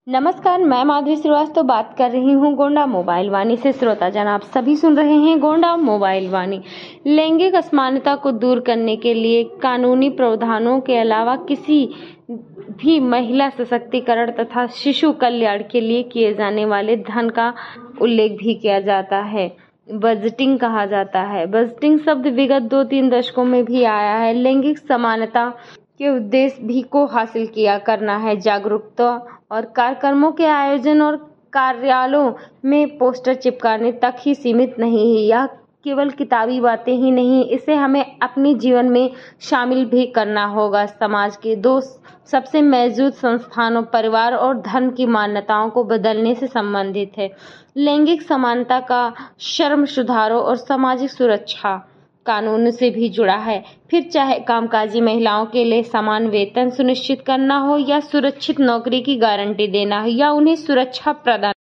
नमस्कार, मैं माधुरी श्रीवास्तव बात कर रही हूँ गोंडा मोबाइल वाणी से। श्रोता जन आप सभी सुन रहे हैं गोंडा मोबाइल वाणी। लैंगिक असमानता को दूर करने के लिए कानूनी प्रावधानों के अलावा किसी भी महिला सशक्तिकरण तथा शिशु कल्याण के लिए किए जाने वाले धन का उल्लेख भी किया जाता है। बजटिंग कहा जाता है। बजटिंग शब्द विगत 2-3 दशकों में भी आया है। लैंगिक समानता के उद्देश्य भी को हासिल किया करना है। जागरूकता और कार्यक्रमों के आयोजन और कार्यालयों में पोस्टर चिपकाने तक ही सीमित नहीं है। यह केवल किताबी बातें ही नहीं, इसे हमें अपने जीवन में शामिल भी करना होगा। समाज के दो सबसे मौजूद संस्थानों परिवार और धर्म की मान्यताओं को बदलने से संबंधित है। लैंगिक समानता का श्रम सुधारों और सामाजिक सुरक्षा कानून से भी जुड़ा है। फिर चाहे कामकाजी महिलाओं के लिए समान वेतन सुनिश्चित करना हो या सुरक्षित नौकरी की गारंटी देना हो या उन्हें सुरक्षा प्रदान